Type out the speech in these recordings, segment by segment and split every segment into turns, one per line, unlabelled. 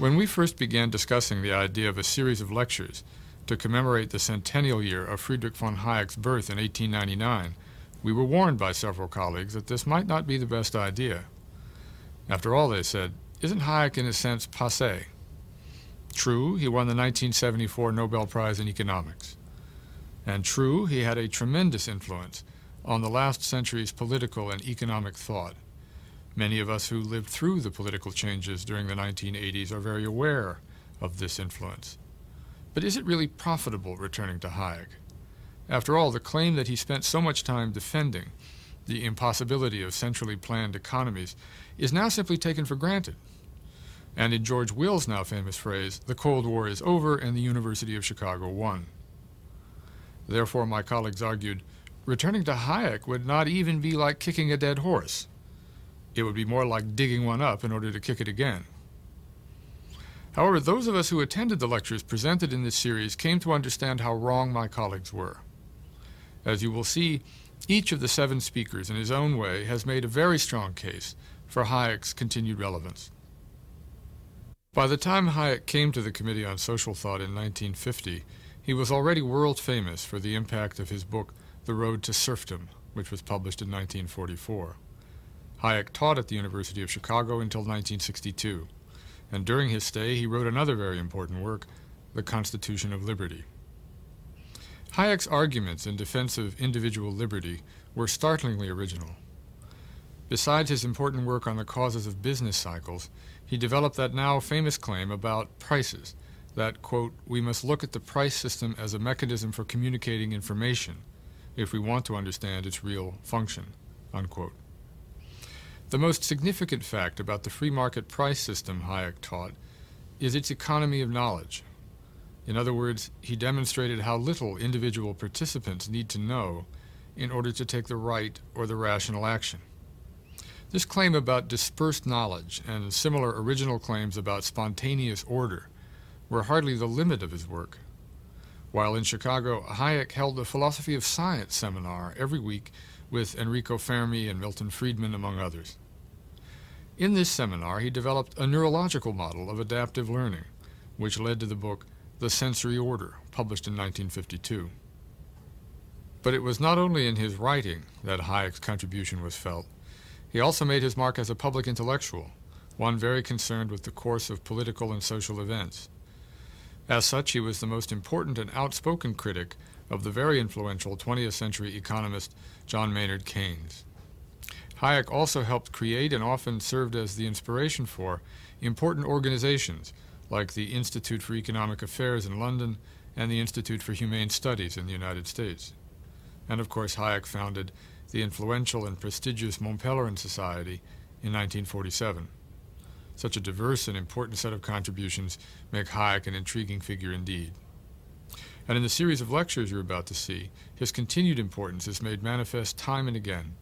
When we first began discussing the idea of a series of lectures to commemorate the centennial year of Friedrich von Hayek's birth in 1899, we were warned by several colleagues that this might not be the best idea. After all, they said, isn't Hayek in a sense passé? True, he won the 1974 Nobel Prize in Economics. And true, he had a tremendous influence on the last century's political and economic thought. Many of us who lived through the political changes during the 1980s are very aware of this influence. But is it really profitable returning to Hayek? After all, the claim that he spent so much time defending the impossibility of centrally planned economies is now simply taken for granted. And in George Will's now famous phrase, the Cold War is over and the University of Chicago won. Therefore, my colleagues argued, returning to Hayek would not even be like kicking a dead horse. It would be more like digging one up in order to kick it again. However, those of us who attended the lectures presented in this series came to understand how wrong my colleagues were. As you will see, each of the 7 speakers in his own way has made a very strong case for Hayek's continued relevance. By the time Hayek came to the Committee on Social Thought in 1950, he was already world famous for the impact of his book, The Road to Serfdom, which was published in 1944. Hayek taught at the University of Chicago until 1962, and during his stay he wrote another very important work, The Constitution of Liberty. Hayek's arguments in defense of individual liberty were startlingly original. Besides his important work on the causes of business cycles, he developed that now famous claim about prices, that, quote, we must look at the price system as a mechanism for communicating information if we want to understand its real function, unquote. The most significant fact about the free market price system Hayek taught is its economy of knowledge. In other words, he demonstrated how little individual participants need to know in order to take the right or the rational action. This claim about dispersed knowledge and similar original claims about spontaneous order were hardly the limit of his work. While in Chicago, Hayek held the Philosophy of Science seminar every week with Enrico Fermi and Milton Friedman, among others. In this seminar, he developed a neurological model of adaptive learning, which led to the book The Sensory Order, published in 1952. But it was not only in his writing that Hayek's contribution was felt. He also made his mark as a public intellectual, one very concerned with the course of political and social events. As such, he was the most important and outspoken critic of the very influential 20th century economist John Maynard Keynes. Hayek also helped create and often served as the inspiration for important organizations like the Institute for Economic Affairs in London and the Institute for Humane Studies in the United States. And of course, Hayek founded the influential and prestigious Mont Pelerin Society in 1947. Such a diverse and important set of contributions make Hayek an intriguing figure indeed. And in the series of lectures you're about to see, his continued importance is made manifest time and again.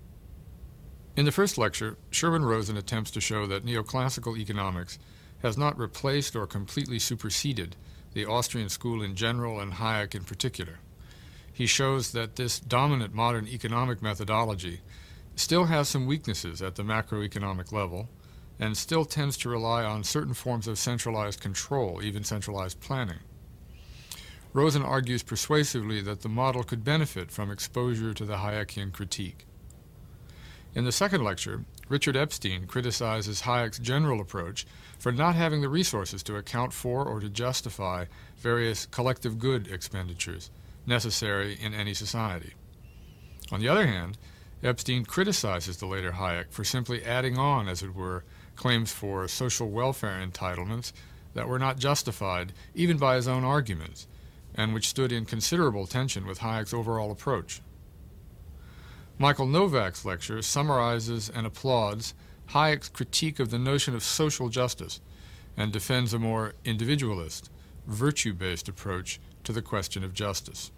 In the first lecture, Sherwin Rosen attempts to show that neoclassical economics has not replaced or completely superseded the Austrian school in general and Hayek in particular. He shows that this dominant modern economic methodology still has some weaknesses at the macroeconomic level and still tends to rely on certain forms of centralized control, even centralized planning. Rosen argues persuasively that the model could benefit from exposure to the Hayekian critique. In the second lecture, Richard Epstein criticizes Hayek's general approach for not having the resources to account for or to justify various collective good expenditures necessary in any society. On the other hand, Epstein criticizes the later Hayek for simply adding on, as it were, claims for social welfare entitlements that were not justified even by his own arguments, and which stood in considerable tension with Hayek's overall approach. Michael Novak's lecture summarizes and applauds Hayek's critique of the notion of social justice and defends a more individualist, virtue-based approach to the question of justice.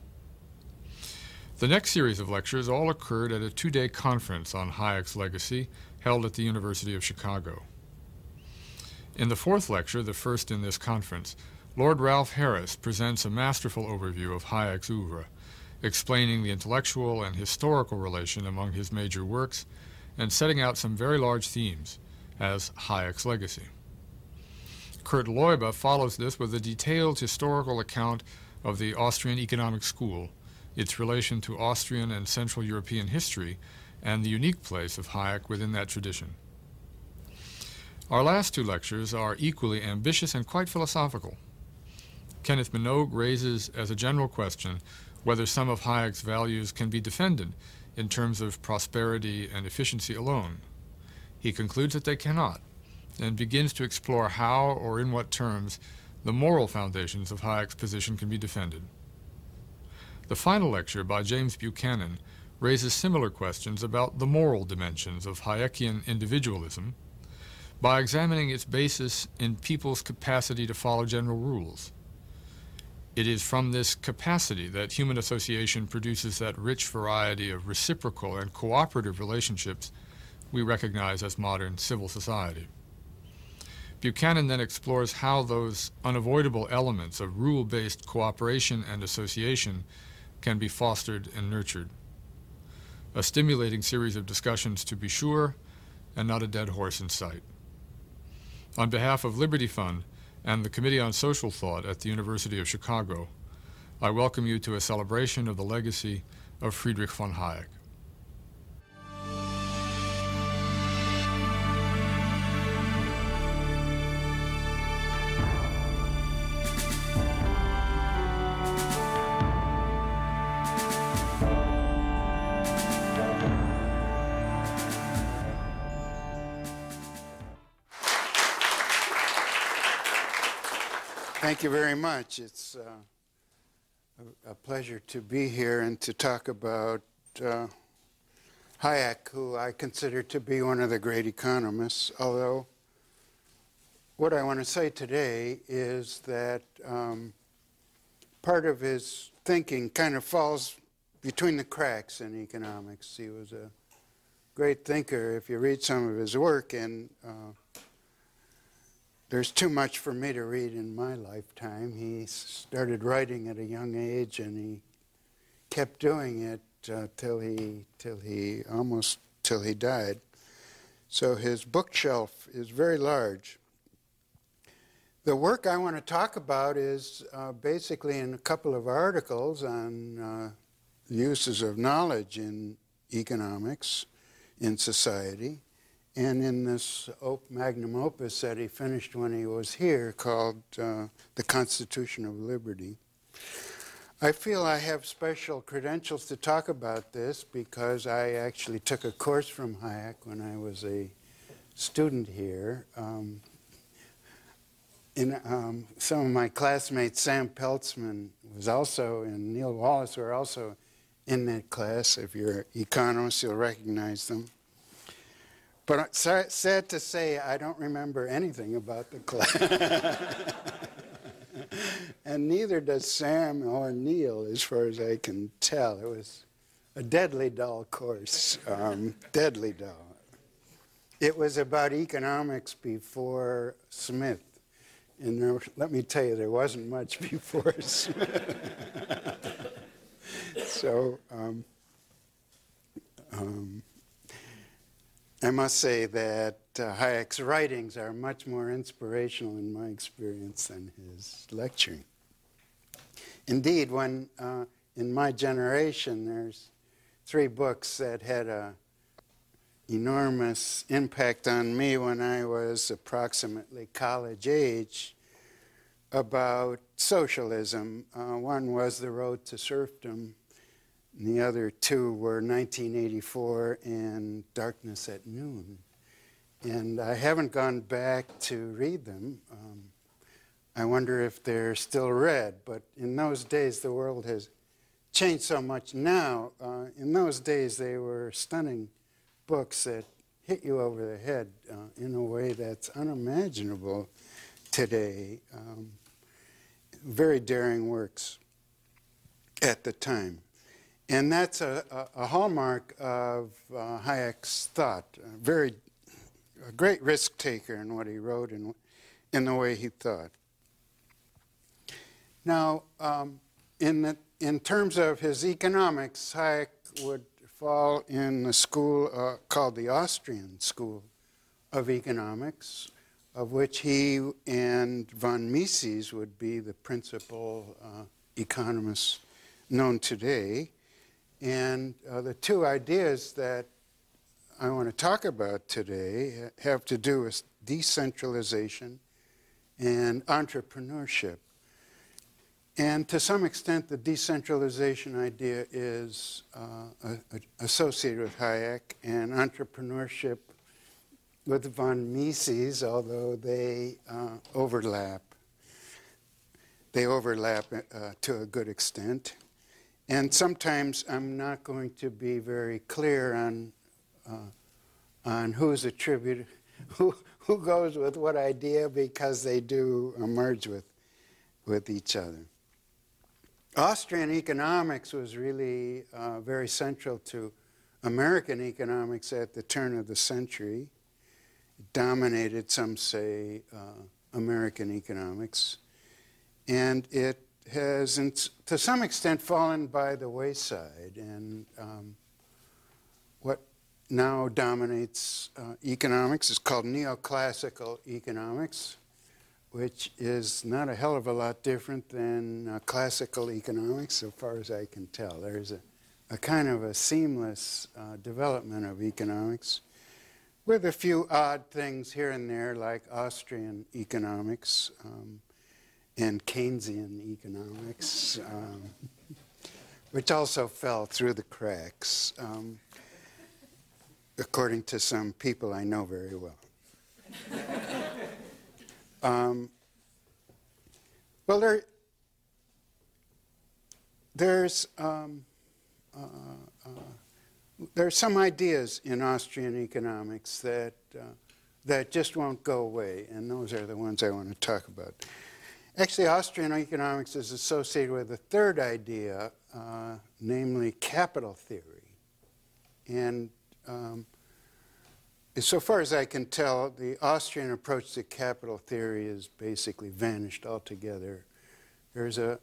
The next series of lectures all occurred at a 2-day conference on Hayek's legacy held at the University of Chicago. In the fourth lecture, the first in this conference, Lord Ralph Harris presents a masterful overview of Hayek's oeuvre, explaining the intellectual and historical relation among his major works and setting out some very large themes as Hayek's legacy. Kurt Leuba follows this with a detailed historical account of the Austrian economic school, its relation to Austrian and Central European history, and the unique place of Hayek within that tradition. Our last two lectures are equally ambitious and quite philosophical. Kenneth Minogue raises as a general question whether some of Hayek's values can be defended in terms of prosperity and efficiency alone. He concludes that they cannot, and begins to explore how or in what terms the moral foundations of Hayek's position can be defended. The final lecture by James Buchanan raises similar questions about the moral dimensions of Hayekian individualism by examining its basis in people's capacity to follow general rules. It is from this capacity that human association produces that rich variety of reciprocal and cooperative relationships we recognize as modern civil society. Buchanan then explores how those unavoidable elements of rule-based cooperation and association can be fostered and nurtured. A stimulating series of discussions, to be sure, and not a dead horse in sight. On behalf of Liberty Fund and the Committee on Social Thought at the University of Chicago, I welcome you to a celebration of the legacy of Friedrich von Hayek.
Thank you very much. It's a pleasure to be here and to talk about Hayek, who I consider to be one of the great economists, although what I want to say today is that part of his thinking kind of falls between the cracks in economics. He was a great thinker if you read some of his work, and there's too much for me to read in my lifetime. He started writing at a young age, and he kept doing it till he died. So his bookshelf is very large. The work I want to talk about is basically in a couple of articles on uses of knowledge in economics, in society, and in this magnum opus that he finished when he was here called The Constitution of Liberty. I feel I have special credentials to talk about this because I actually took a course from Hayek when I was a student here. Some of my classmates, Sam Peltzman was also, and Neil Wallace were also in that class. If you're economists, you'll recognize them. But sad to say, I don't remember anything about the class. And neither does Sam or Neil, as far as I can tell. It was a deadly dull course, deadly dull. It was about economics before Smith. And let me tell you, there wasn't much before Smith. So, I must say that Hayek's writings are much more inspirational in my experience than his lecturing. Indeed, when in my generation, there's 3 books that had an enormous impact on me when I was approximately college age about socialism. One was The Road to Serfdom. And the other 2 were 1984 and Darkness at Noon. And I haven't gone back to read them. I wonder if they're still read. But in those days, the world has changed so much now. In those days, they were stunning books that hit you over the head in a way that's unimaginable today. Very daring works at the time. And that's a hallmark of Hayek's thought. A great risk taker in what he wrote and in the way he thought. Now, in terms of his economics, Hayek would fall in the school called the Austrian School of Economics, of which he and von Mises would be the principal economists known today. And the two ideas that I want to talk about today have to do with decentralization and entrepreneurship. And to some extent, the decentralization idea is associated with Hayek, and entrepreneurship with von Mises, although they overlap. They overlap to a good extent. And sometimes I'm not going to be very clear on who's attributed, who goes with what idea, because they do merge with each other. Austrian economics was really very central to American economics at the turn of the century. It dominated, some say, American economics. And it has, to some extent, fallen by the wayside. And what now dominates economics is called neoclassical economics, which is not a hell of a lot different than classical economics, so far as I can tell. There's a kind of a seamless development of economics, with a few odd things here and there, like Austrian economics and Keynesian economics, which also fell through the cracks, according to some people I know very well. Well, there's some ideas in Austrian economics that just won't go away, and those are the ones I want to talk about. Actually, Austrian economics is associated with a third idea, namely capital theory. And so far as I can tell, the Austrian approach to capital theory has basically vanished altogether. There's a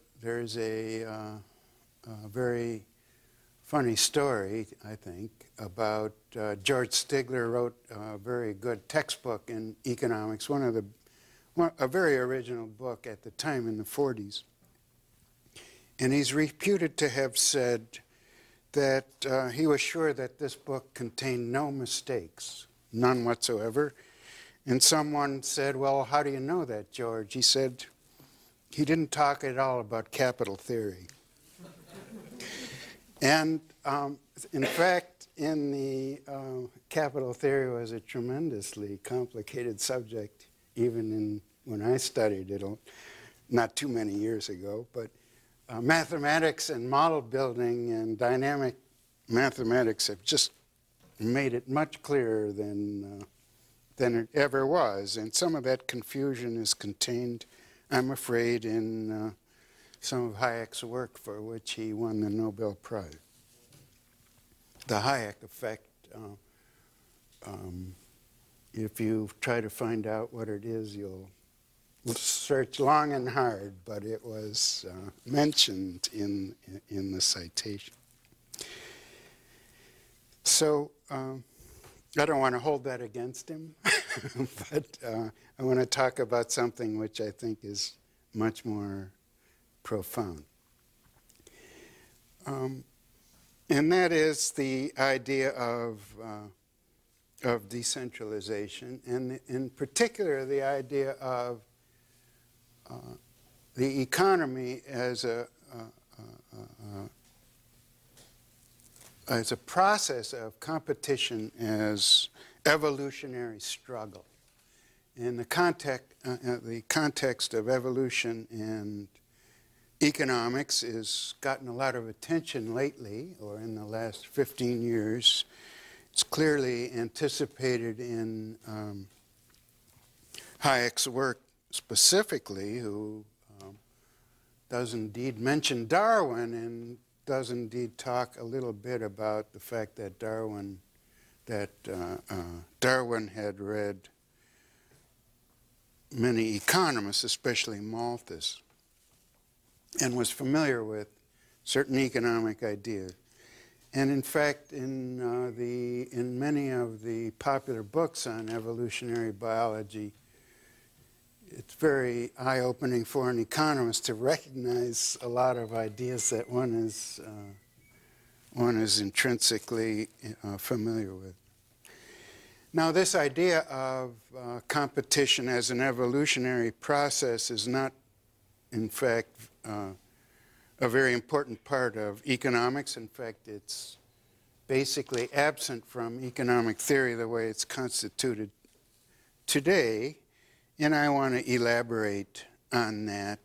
very funny story, I think, about George Stigler wrote a very good textbook in economics, a very original book at the time in the 40s. And he's reputed to have said that he was sure that this book contained no mistakes. None whatsoever. And someone said, well, how do you know that, George? He said, he didn't talk at all about capital theory. And in fact, in the capital theory was a tremendously complicated subject, even when I studied it, not too many years ago. But mathematics and model building and dynamic mathematics have just made it much clearer than it ever was. And some of that confusion is contained, I'm afraid, in some of Hayek's work, for which he won the Nobel Prize. The Hayek effect, if you try to find out what it is, you'll search long and hard, but it was mentioned in the citation. So I don't want to hold that against him, but I want to talk about something which I think is much more profound. And that is the idea of decentralization, and in particular the idea of the economy as a process of competition as evolutionary struggle. In the context of evolution and economics has gotten a lot of attention lately, or in the last 15 years. It's clearly anticipated in Hayek's work specifically, who does indeed mention Darwin and does indeed talk a little bit about the fact that Darwin had read many economists, especially Malthus, and was familiar with certain economic ideas. And in fact, in many of the popular books on evolutionary biology, it's very eye-opening for an economist to recognize a lot of ideas that one is intrinsically familiar with. Now, this idea of competition as an evolutionary process is not, in fact, a very important part of economics. In fact, it's basically absent from economic theory the way it's constituted today, and I want to elaborate on that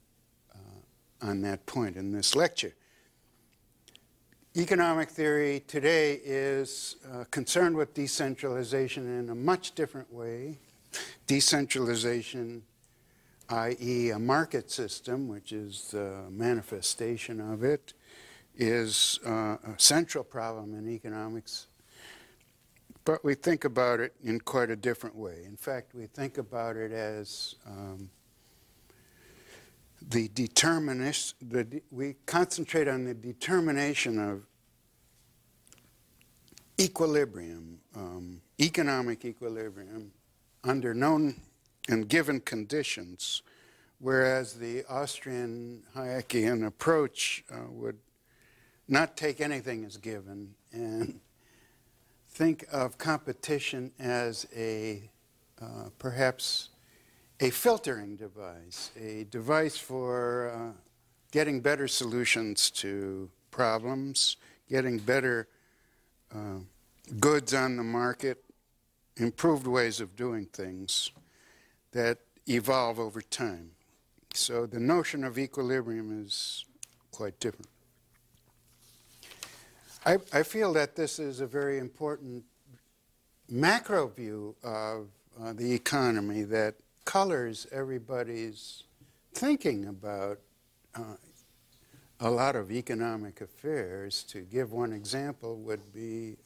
point in this lecture. Economic theory today is concerned with decentralization in a much different way. Decentralization, i.e. a market system, which is the manifestation of it, is a central problem in economics. But we think about it in quite a different way. In fact, we think about it as we concentrate on the determination of equilibrium, economic equilibrium, under known and given conditions, whereas the Austrian Hayekian approach would not take anything as given and think of competition as perhaps a filtering device, a device for getting better solutions to problems, getting better goods on the market, improved ways of doing things that evolve over time. So the notion of equilibrium is quite different. I feel that this is a very important macro view of the economy that colors everybody's thinking about a lot of economic affairs. To give one example would be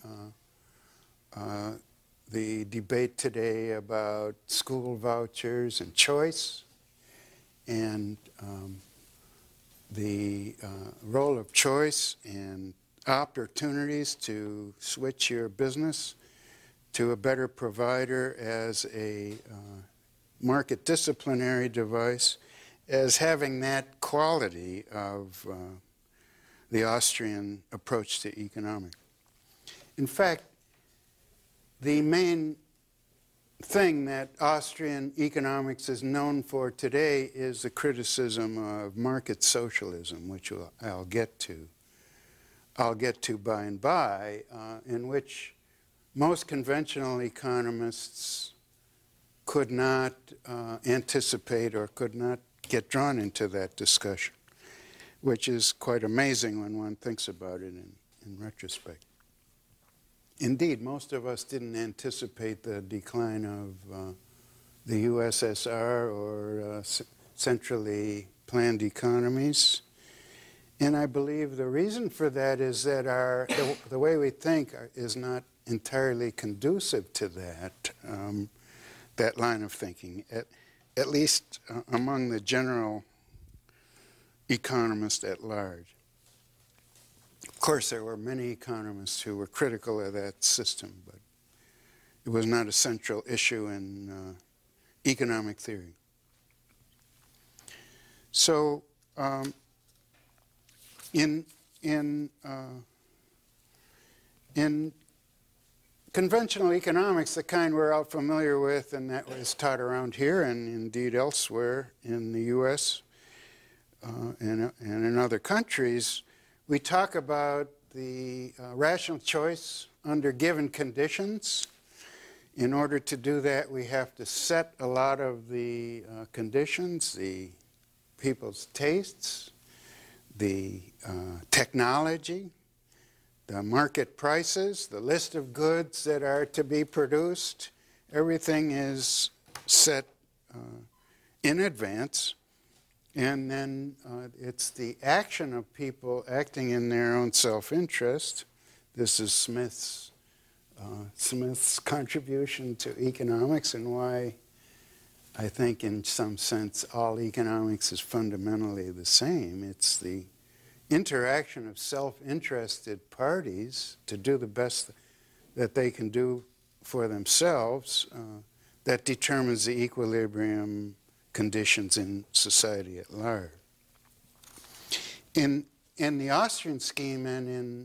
the debate today about school vouchers and choice, and the role of choice and opportunities to switch your business to a better provider as a market disciplinary device, as having that quality of the Austrian approach to economics. In fact, the main thing that Austrian economics is known for today is the criticism of market socialism, which I'll get to by and by, in which most conventional economists could not anticipate or could not get drawn into that discussion, which is quite amazing when one thinks about it in retrospect. Indeed, most of us didn't anticipate the decline of the USSR or centrally planned economies. And I believe the reason for that is that the way we think is not entirely conducive to that line of thinking, at least among the general economists at large. Of course, there were many economists who were critical of that system, but it was not a central issue in economic theory. So, in conventional economics, the kind we're all familiar with and that was taught around here and indeed elsewhere in the U.S. And in other countries, we talk about the rational choice under given conditions. In order to do that, we have to set a lot of the conditions, the people's tastes, the technology, the market prices, the list of goods that are to be produced. Everything is set in advance, and then it's the action of people acting in their own self-interest. This is Smith's contribution to economics, and why I think in some sense all economics is fundamentally the same. It's the interaction of self-interested parties to do the best that they can do for themselves that determines the equilibrium conditions in society at large. In the Austrian scheme and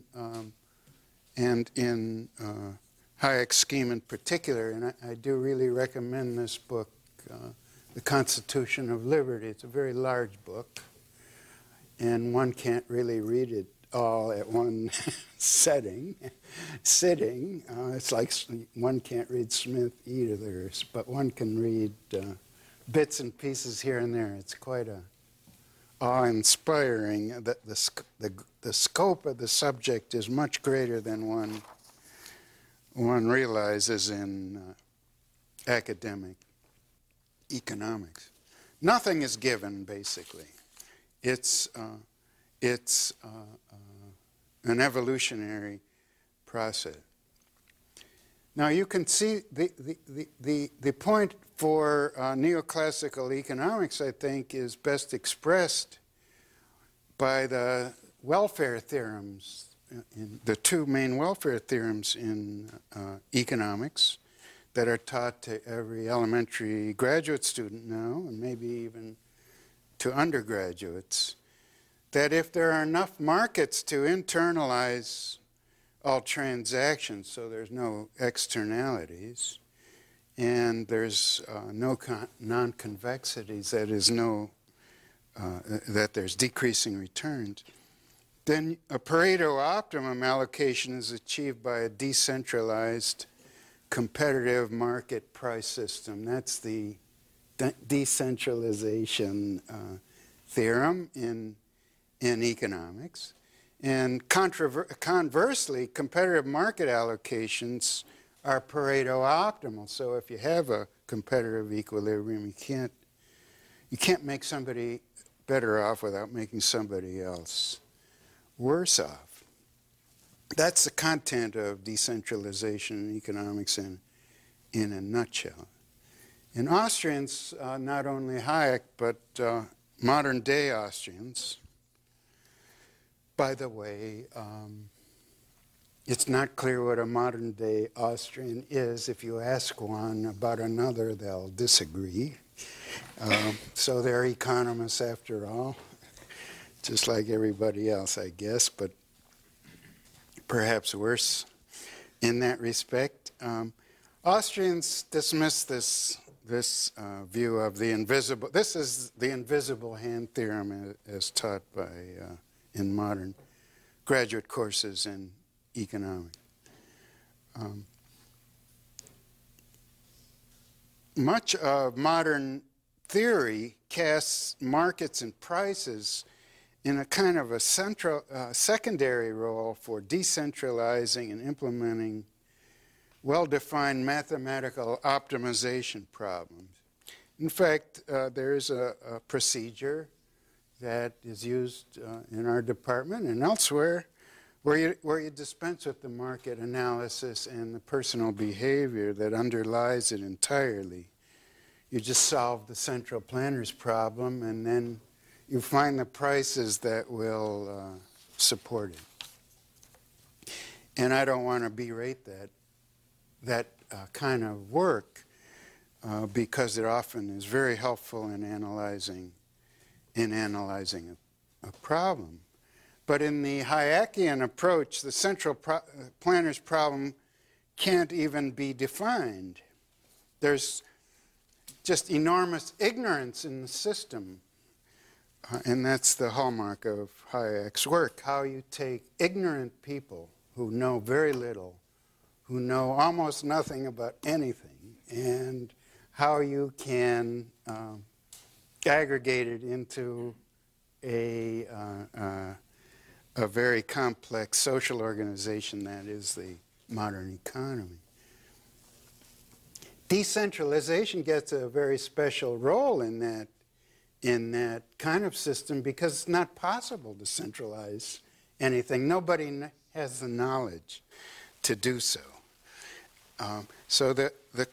in Hayek's scheme in particular, and I do really recommend this book, The Constitution of Liberty. It's a very large book, and one can't really read it all at one sitting. It's like one can't read Smith either, but one can read bits and pieces here and there. It's quite awe-inspiring. The scope of the subject is much greater than one realizes in academic economics. Nothing is given, basically. It's an evolutionary process. Now you can see the point for neoclassical economics, I think, is best expressed by the welfare theorems, the two main welfare theorems in economics that are taught to every elementary graduate student now, and maybe even to undergraduates, that if there are enough markets to internalize all transactions, so there's no externalities, and there's no non-convexities, that is that there's decreasing returns, then a Pareto optimum allocation is achieved by a decentralized competitive market price system. That's the decentralization theorem in economics. And conversely, competitive market allocations are Pareto optimal. So if you have a competitive equilibrium, you can't make somebody better off without making somebody else worse off. That's the content of decentralization in economics in a nutshell. And Austrians, not only Hayek, but modern day Austrians, by the way, it's not clear what a modern day Austrian is. If you ask one about another, they'll disagree. So they're economists after all, just like everybody else, I guess, but perhaps worse in that respect. Austrians dismiss this view of the invisible. This is the invisible hand theorem as taught by in modern graduate courses in economics. Much of modern theory casts markets and prices in a kind of a secondary role for decentralizing and implementing well-defined mathematical optimization problems. In fact, there's a procedure that is used in our department and elsewhere where you dispense with the market analysis and the personal behavior that underlies it entirely. You just solve the central planner's problem, and then you find the prices that will support it. And I don't want to berate that kind of work because it often is very helpful in analyzing a problem. But in the Hayekian approach, the central planner's problem can't even be defined. There's just enormous ignorance in the system. And that's the hallmark of Hayek's work, how you take ignorant people who know very little, who know almost nothing about anything, and how you can aggregate it into a very complex social organization that is the modern economy. Decentralization gets a very special role in that kind of system because it's not possible to centralize anything. Nobody has the knowledge to do so. So the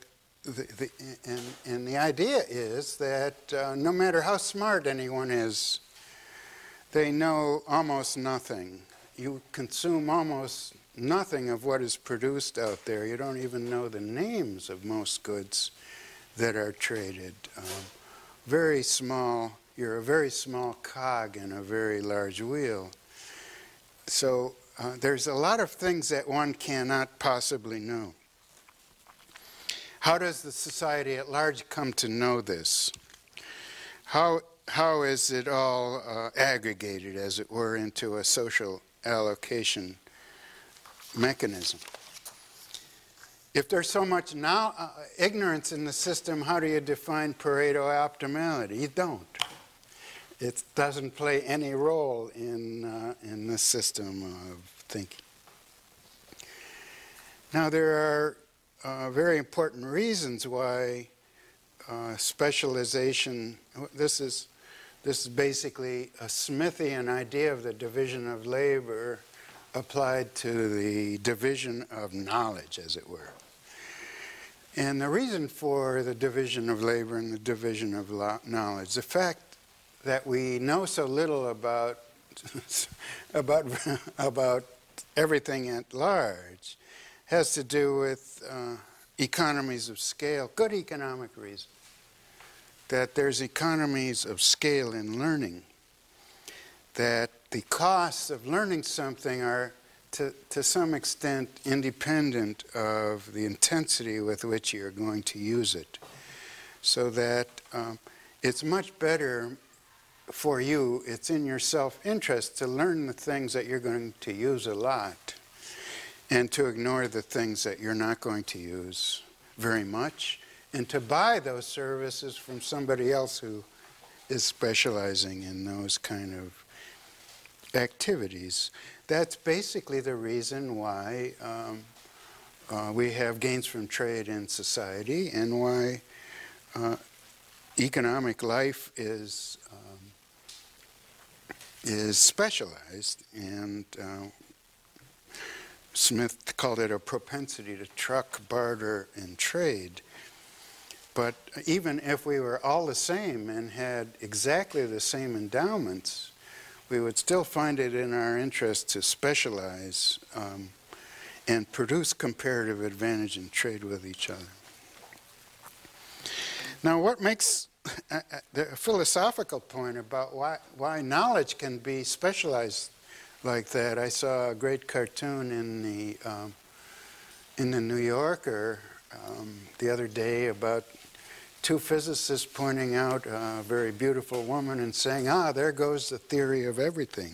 idea is that no matter how smart anyone is, they know almost nothing. You consume almost nothing of what is produced out there. You don't even know the names of most goods that are traded. very small, you're a very small cog in a very large wheel. So there's a lot of things that one cannot possibly know. How does the society at large come to know this? How is it all aggregated, as it were, into a social allocation mechanism? If there's so much ignorance in the system, how do you define Pareto optimality? You don't. It doesn't play any role in the system of thinking. Now, there are very important reasons why specialization, this is basically a Smithian idea of the division of labor applied to the division of knowledge, as it were. And the reason for the division of labor and the division of knowledge, the fact that we know so little about everything at large, has to do with economies of scale, good economic reason. That there's economies of scale in learning, that the costs of learning something are to some extent independent of the intensity with which you're going to use it. So that it's much better for you, it's in your self-interest to learn the things that you're going to use a lot and to ignore the things that you're not going to use very much, and to buy those services from somebody else who is specializing in those kind of activities. That's basically the reason why we have gains from trade in society, and why economic life is specialized. And Smith called it a propensity to truck, barter, and trade. But even if we were all the same and had exactly the same endowments, we would still find it in our interest to specialize and produce comparative advantage in trade with each other. Now, what makes the philosophical point about why knowledge can be specialized like that? I saw a great cartoon in the New Yorker the other day about two physicists pointing out a very beautiful woman and saying, there goes the theory of everything.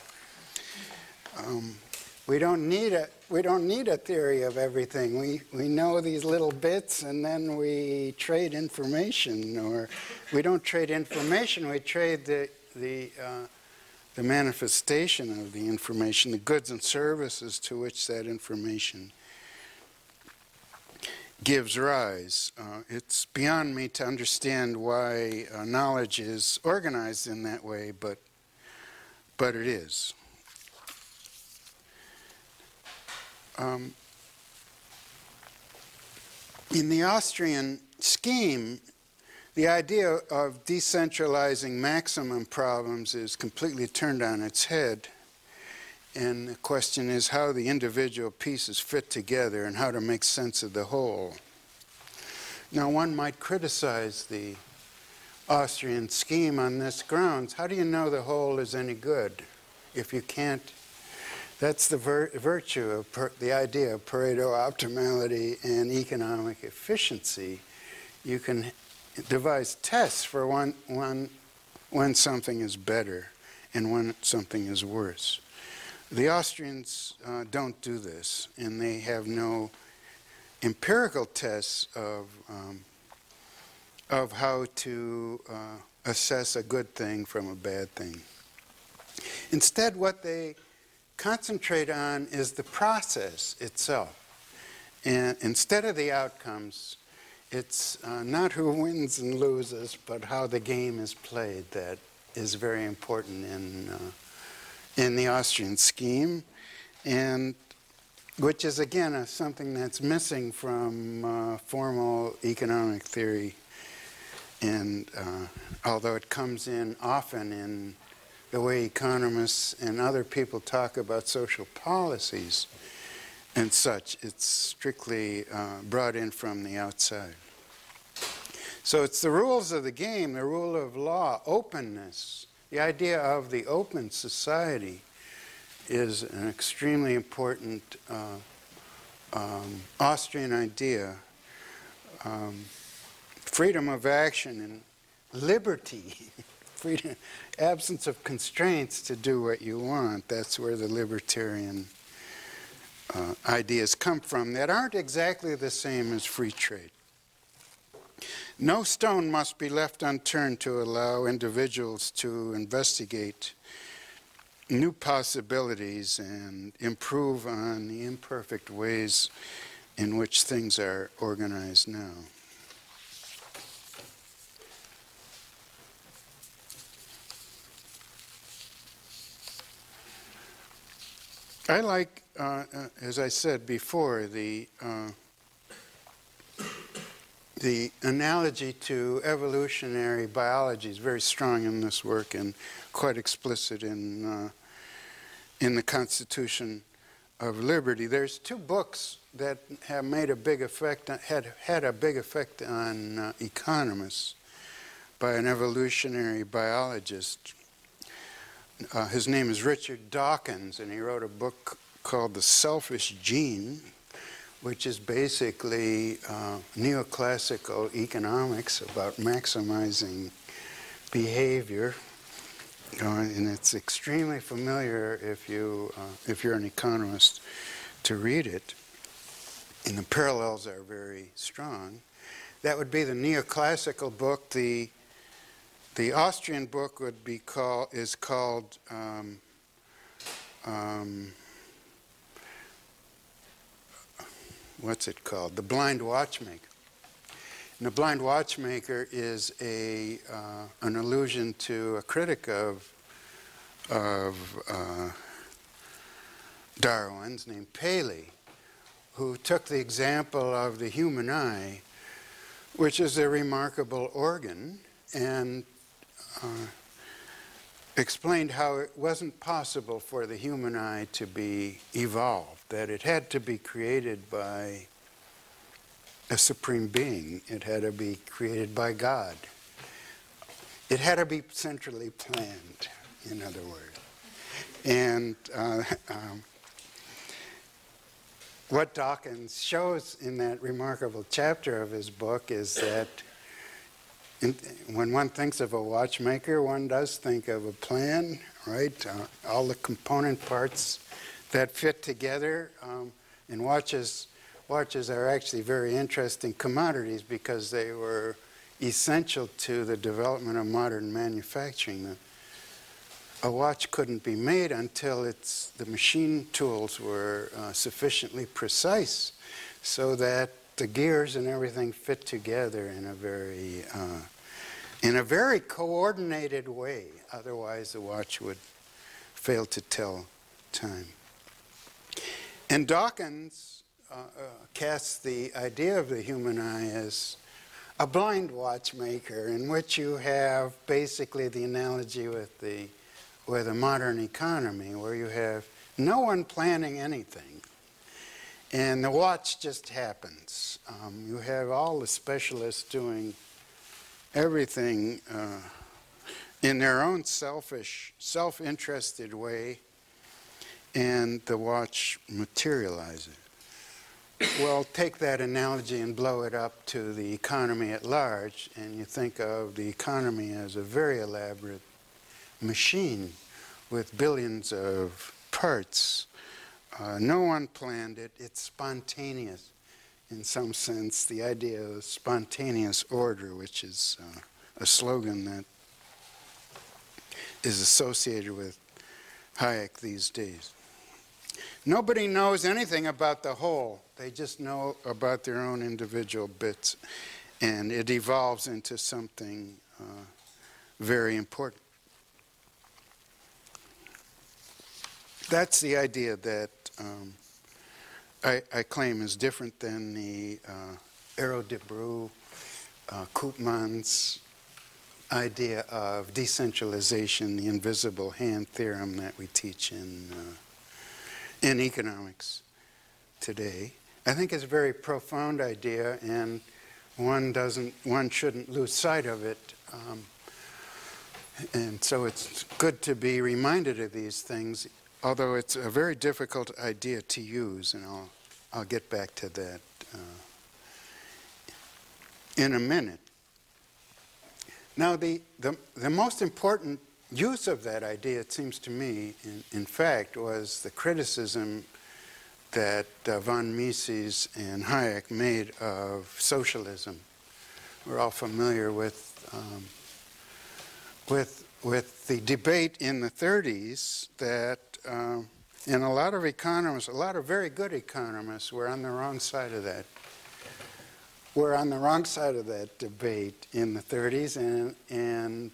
We don't need a theory of everything. We know these little bits, and then we trade information. Or we don't trade information, we trade the manifestation of the information, the goods and services to which that information gives rise. It's beyond me to understand why knowledge is organized in that way, but it is. In the Austrian scheme, the idea of decentralizing maximum problems is completely turned on its head. And the question is how the individual pieces fit together and how to make sense of the whole. Now, one might criticize the Austrian scheme on this grounds. How do you know the whole is any good if you can't? That's the virtue of the idea of Pareto optimality and economic efficiency. You can devise tests for when something is better and when something is worse. The Austrians don't do this, and they have no empirical tests of how to assess a good thing from a bad thing. Instead, what they concentrate on is the process itself. And instead of the outcomes, it's not who wins and loses, but how the game is played that is very important in the Austrian scheme, and which is, again, something that's missing from formal economic theory. And although it comes in often in the way economists and other people talk about social policies and such, it's strictly brought in from the outside. So it's the rules of the game, the rule of law, openness. The idea of the open society is an extremely important Austrian idea. Freedom of action and liberty, freedom, absence of constraints to do what you want. That's where the libertarian ideas come from that aren't exactly the same as free trade. No stone must be left unturned to allow individuals to investigate new possibilities and improve on the imperfect ways in which things are organized now. I like, as I said before, the analogy to evolutionary biology is very strong in this work and quite explicit in the Constitution of Liberty. There's two books that have made a big effect, had a big effect on economists by an evolutionary biologist. His name is Richard Dawkins, and he wrote a book called The Selfish Gene, which is basically neoclassical economics about maximizing behavior. And it's extremely familiar if you're an economist to read it. And the parallels are very strong. That would be the neoclassical book. The Austrian book is called what's it called? The Blind Watchmaker. And The Blind Watchmaker is an allusion to a critic of Darwin's named Paley, who took the example of the human eye, which is a remarkable organ, and explained how it wasn't possible for the human eye to be evolved, that it had to be created by a supreme being. It had to be created by God. It had to be centrally planned, in other words. And what Dawkins shows in that remarkable chapter of his book is that when one thinks of a watchmaker, one does think of a plan, right? All the component parts that fit together. And watches are actually very interesting commodities because they were essential to the development of modern manufacturing. A watch couldn't be made until the machine tools were sufficiently precise so that the gears and everything fit together in a very coordinated way. Otherwise, the watch would fail to tell time. And Dawkins casts the idea of the human eye as a blind watchmaker, in which you have basically the analogy with the modern economy, where you have no one planning anything, and the watch just happens. You have all the specialists doing everything in their own selfish, self-interested way, and the watch materializes. Well, take that analogy and blow it up to the economy at large, and you think of the economy as a very elaborate machine with billions of parts. No one planned it. It's spontaneous in some sense, the idea of spontaneous order, which is a slogan that is associated with Hayek these days. Nobody knows anything about the whole. They just know about their own individual bits, and it evolves into something very important. That's the idea that I claim is different than the Arrow-Debreu, Koopman's idea of decentralization, the invisible hand theorem that we teach in economics today. I think it's a very profound idea, and one shouldn't lose sight of it. And so it's good to be reminded of these things, although it's a very difficult idea to use, and I'll get back to that in a minute. Now, the most important use of that idea, it seems to me, in fact, was the criticism that von Mises and Hayek made of socialism. We're all familiar with the debate in the 30s that, and a lot of economists, a lot of very good economists, were on the wrong side of that. We're on the wrong side of that debate in the 30s, and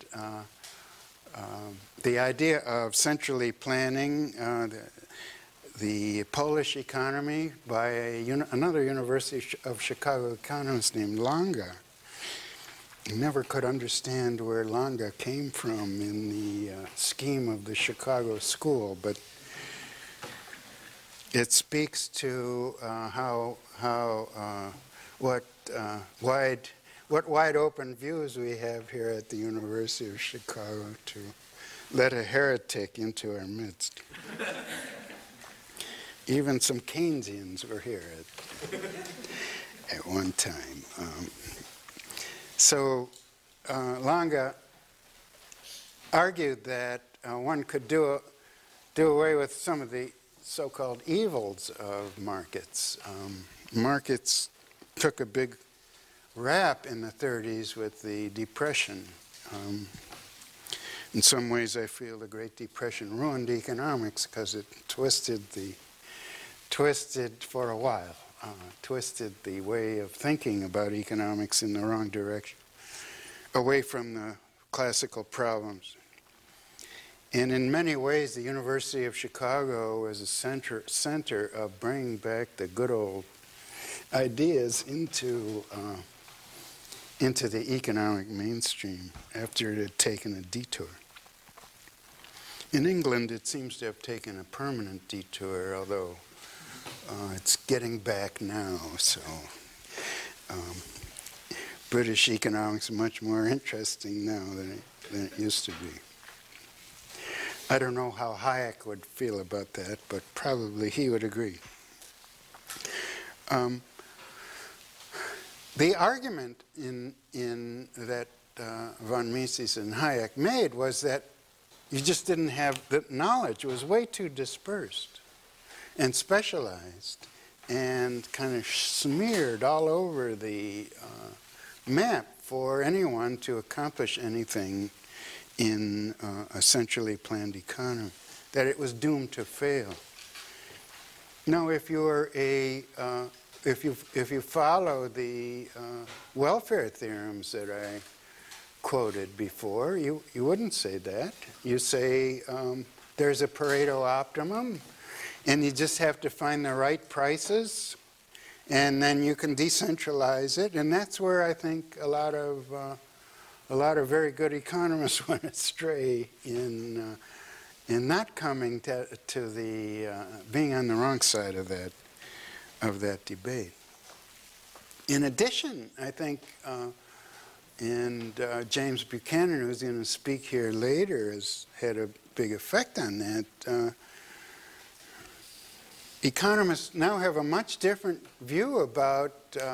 the idea of centrally planning the Polish economy by another University of Chicago economist named Lange. I never could understand where Lange came from in the scheme of the Chicago school, but it speaks to what wide open views we have here at the University of Chicago to let a heretic into our midst. Even some Keynesians were here at one time. So Lange argued that one could do away with some of the so-called evils of markets. Markets took a big rap in the 30s with the Depression. In some ways, I feel the Great Depression ruined economics because it twisted for a while, twisted the way of thinking about economics in the wrong direction, away from the classical problems. And in many ways, the University of Chicago was a center of bringing back the good old ideas into the economic mainstream after it had taken a detour. In England, it seems to have taken a permanent detour, although it's getting back now, so British economics is much more interesting now than it used to be. I don't know how Hayek would feel about that, but probably he would agree. The argument in that von Mises and Hayek made was that you just didn't have the knowledge. It was way too dispersed and specialized and kind of smeared all over the map for anyone to accomplish anything in a centrally planned economy, that it was doomed to fail. Now, if you're if you follow the welfare theorems that I quoted before, you wouldn't say that. You say there's a Pareto optimum, and you just have to find the right prices, and then you can decentralize it. And that's where I think a lot of very good economists went astray in not coming to the being on the wrong side of that debate. In addition, I think, and James Buchanan, who's going to speak here later, has had a big effect on that. Economists now have a much different view about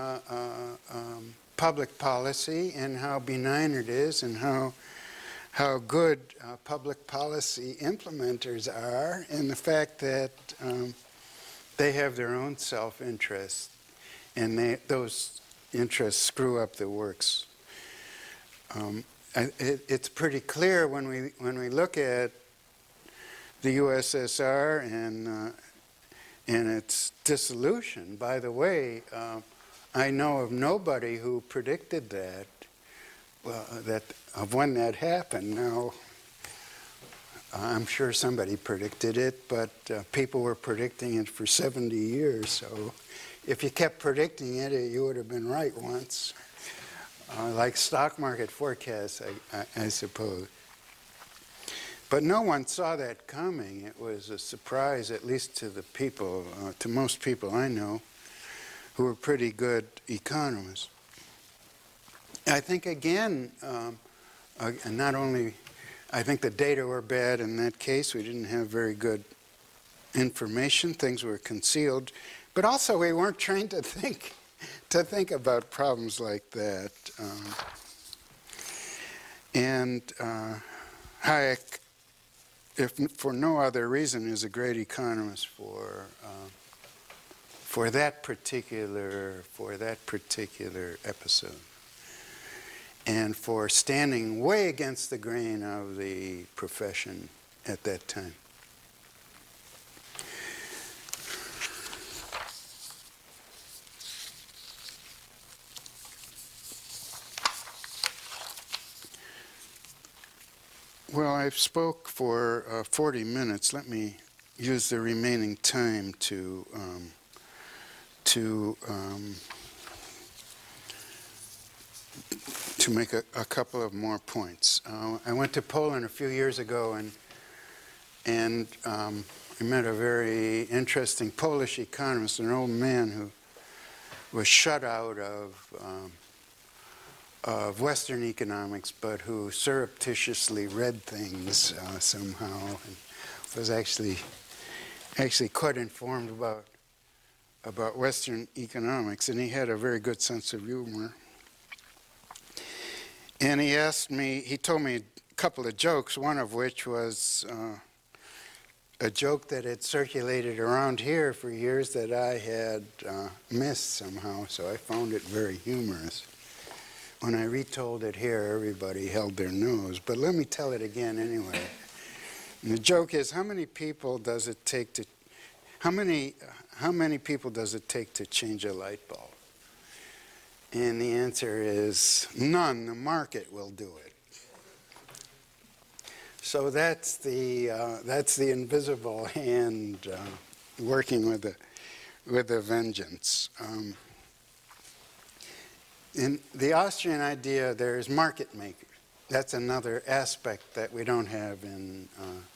public policy and how benign it is and how good public policy implementers are, and the fact that they have their own self-interest, and those interests screw up the works. It's pretty clear when we look at the USSR and its dissolution. By the way, I know of nobody who predicted that. Of when that happened. Now, I'm sure somebody predicted it, but people were predicting it for 70 years. So if you kept predicting it, you would have been right once. Like stock market forecasts, I suppose. But no one saw that coming. It was a surprise, at least to the people, to most people I know, who were pretty good economists. I think, again, not only, I think the data were bad in that case. We didn't have very good information. Things were concealed. But also, we weren't trained to think about problems like that. Hayek, if for no other reason, is a great economist for that particular episode, and for standing way against the grain of the profession at that time. Well, I've spoke for 40 minutes. Let me use the remaining time to make a couple of more points. I went to Poland a few years ago, and I met a very interesting Polish economist, an old man who was shut out of Western economics, but who surreptitiously read things somehow, and was actually quite informed about Western economics, and he had a very good sense of humor. And he told me a couple of jokes, one of which was a joke that had circulated around here for years that I had missed somehow, so I found it very humorous. When I retold it here, everybody held their nose, but let me tell it again anyway. And the joke is, how many people does it take to change a light bulb? And the answer is none. The market will do it. So that's the invisible hand working with a vengeance. In the Austrian idea, there's market makers. That's another aspect that we don't have in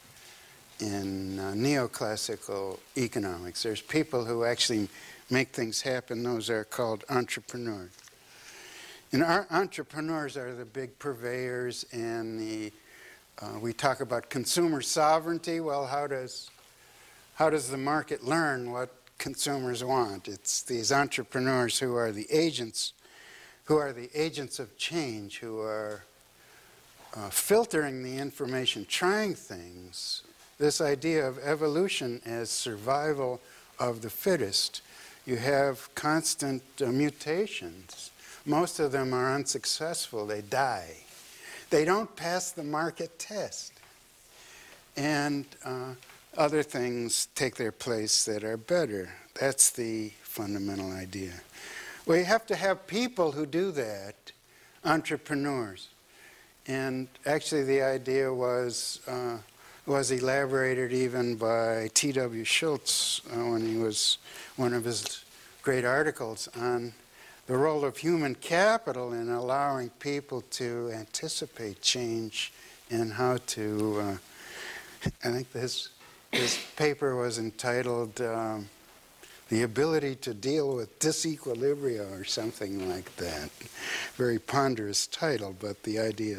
neoclassical economics. There's people who actually make things happen. Those are called entrepreneurs. And our entrepreneurs are the big purveyors, and we talk about consumer sovereignty. Well, how does the market learn what consumers want? It's these entrepreneurs who are the agents of change, who are filtering the information, trying things. This idea of evolution as survival of the fittest. You have constant mutations. Most of them are unsuccessful. They die. They don't pass the market test. And other things take their place that are better. That's the fundamental idea. Well, you have to have people who do that, entrepreneurs. And actually the idea was elaborated even by T.W. Schultz when he was one of his great articles on the role of human capital in allowing people to anticipate change and how to, I think this paper was entitled The Ability to Deal with Disequilibria or something like that. Very ponderous title, but the idea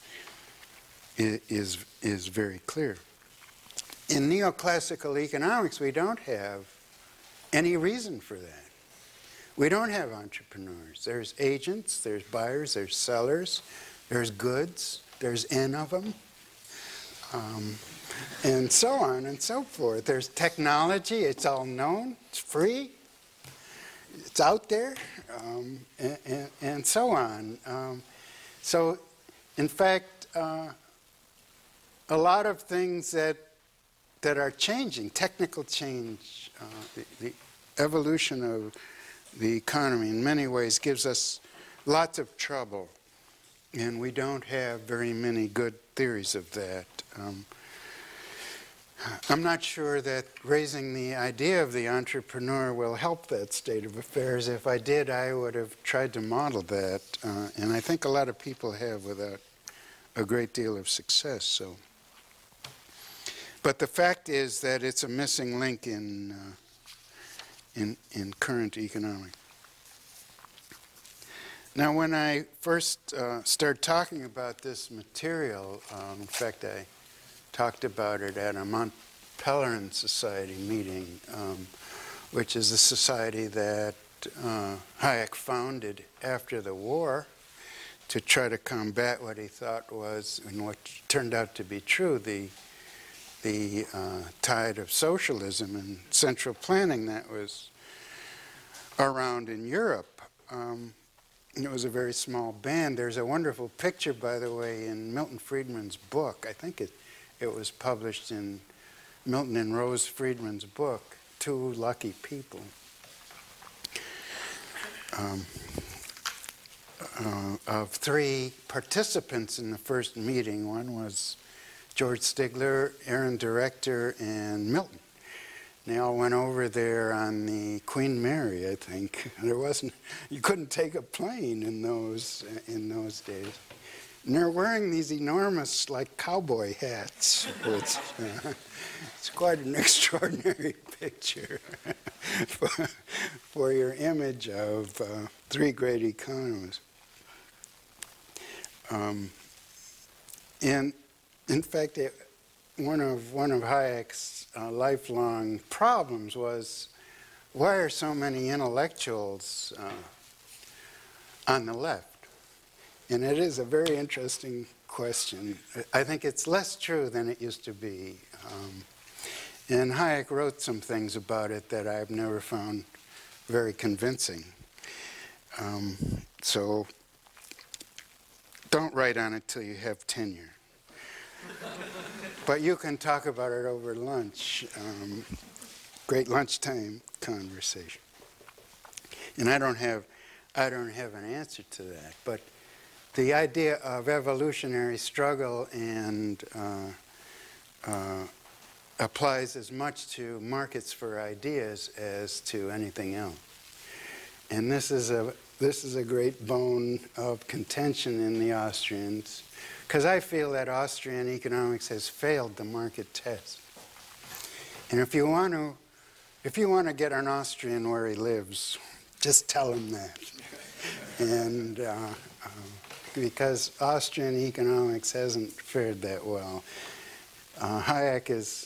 is very clear. In neoclassical economics, we don't have any reason for that. We don't have entrepreneurs. There's agents, there's buyers, there's sellers, there's goods, there's N of them, and so on and so forth. There's technology, it's all known, it's free, it's out there, and so on. So, in fact, a lot of things that are changing, technical change, the evolution of the economy in many ways gives us lots of trouble, and we don't have very many good theories of that. I'm not sure that raising the idea of the entrepreneur will help that state of affairs. If I did, I would have tried to model that, and I think a lot of people have without a great deal of success. So, but the fact is that it's a missing link in current economics. Now, when I first started talking about this material, in fact, I talked about it at a Mont Pelerin Society meeting, which is a society that Hayek founded after the war to try to combat what he thought was, and what turned out to be true, the tide of socialism and central planning that was around in Europe. It was a very small band. There's a wonderful picture, by the way, in Milton Friedman's book. I think it was published in Milton and Rose Friedman's book, Two Lucky People. Of three participants in the first meeting. One was George Stigler, Aaron Director, and Milton. They all went over there on the Queen Mary, I think. You couldn't take a plane in those days. And they're wearing these enormous, like, cowboy hats. It's quite an extraordinary picture for your image of three great economists. And in fact, one of Hayek's lifelong problems was, why are so many intellectuals on the left? And it is a very interesting question. I think it's less true than it used to be. And Hayek wrote some things about it that I've never found very convincing. So don't write on it till you have tenure. But you can talk about it over lunch. Great lunchtime conversation. And I don't have an answer to that. But the idea of evolutionary struggle and applies as much to markets for ideas as to anything else. And this is a great bone of contention in the Austrians, because I feel that Austrian economics has failed the market test. And if you want to get an Austrian where he lives, just tell him that. And because Austrian economics hasn't fared that well. Hayek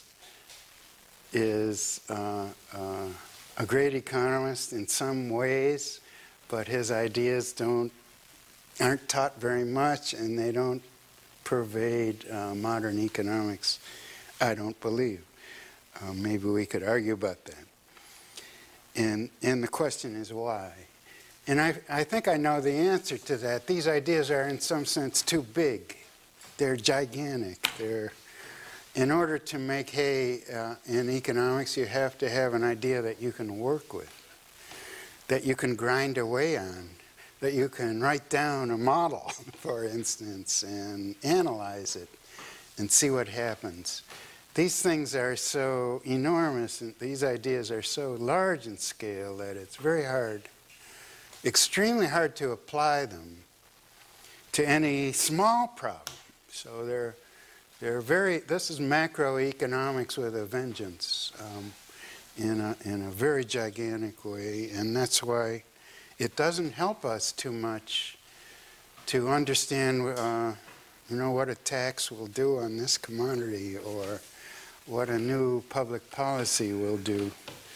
is a great economist in some ways, but his ideas aren't taught very much, and they don't pervade modern economics, I don't believe. Maybe we could argue about that. And the question is why? And I think I know the answer to that. These ideas are in some sense too big. They're gigantic. In order to make hay in economics, you have to have an idea that you can work with, that you can grind away on, that you can write down a model, for instance, and analyze it and see what happens. These things are so enormous, and these ideas are so large in scale that it's very hard, extremely hard to apply them to any small problem. So this is macroeconomics with a vengeance in a very gigantic way, and that's why it doesn't help us too much to understand what a tax will do on this commodity, or what a new public policy will do,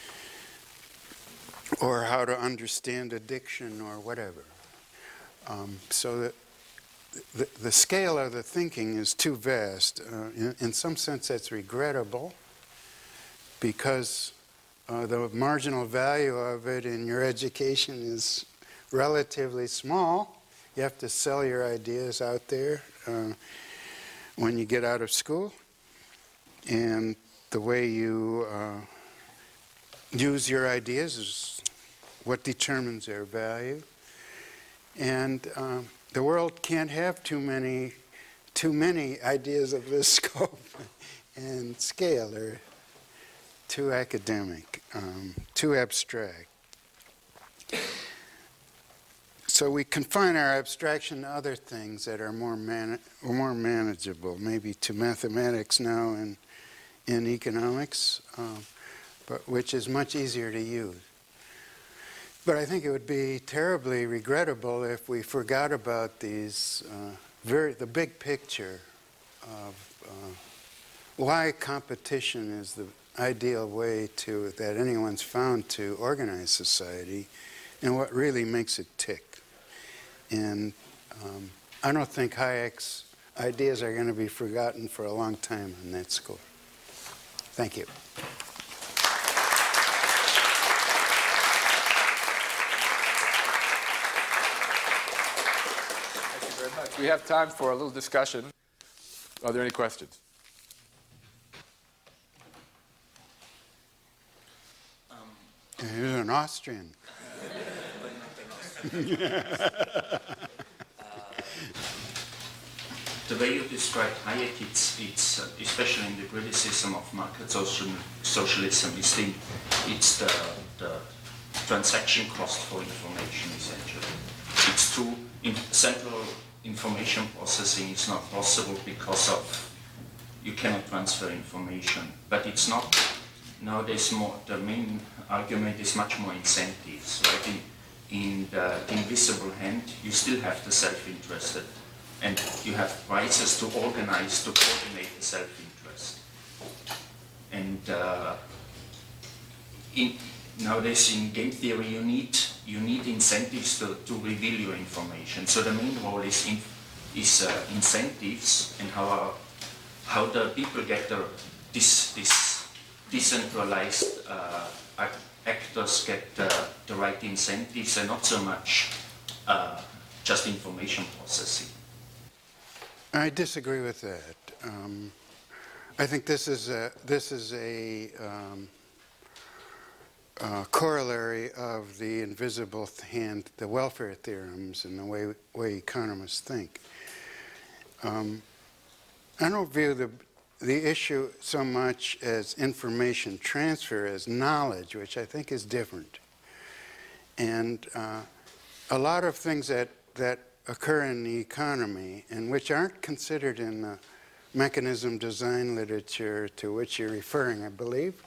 or how to understand addiction or whatever. So that the scale of the thinking is too vast. In some sense, that's regrettable, because the marginal value of it in your education is relatively small. You have to sell your ideas out there when you get out of school. And the way you use your ideas is what determines their value. And the world can't have too many ideas of this scope and scale. They're too academic, too abstract. So we confine our abstraction to other things that are more manageable, maybe to mathematics now and in economics, but which is much easier to use. But I think it would be terribly regrettable if we forgot about these, the big picture of why competition is the ideal way that anyone's found to organize society and what really makes it tick. And I don't think Hayek's ideas are going to be forgotten for a long time on that score. Thank you.
Thank you very much. We have time for a little discussion. Are there any questions?
Here's an Austrian.
The way you describe Hayek, it's especially in the criticism of market socialism, it's the transaction cost for information, essentially. It's true, central information processing is not possible because of you cannot transfer information, but it's not. Nowadays, the main argument is much more incentives, right? In the invisible hand, you still have the self-interested, and you have prices to organize, to coordinate the self-interest. And nowadays in game theory, you need incentives to reveal your information. So the main role is incentives, and how the people get this decentralized actors get the right incentives, and not so much just information processing.
I disagree with that. I think this is a corollary of the invisible hand, the welfare theorems, and the way economists think. I don't view the issue so much as information transfer as knowledge, which I think is different. And a lot of things that occur in the economy and which aren't considered in the mechanism design literature to which you're referring, I believe,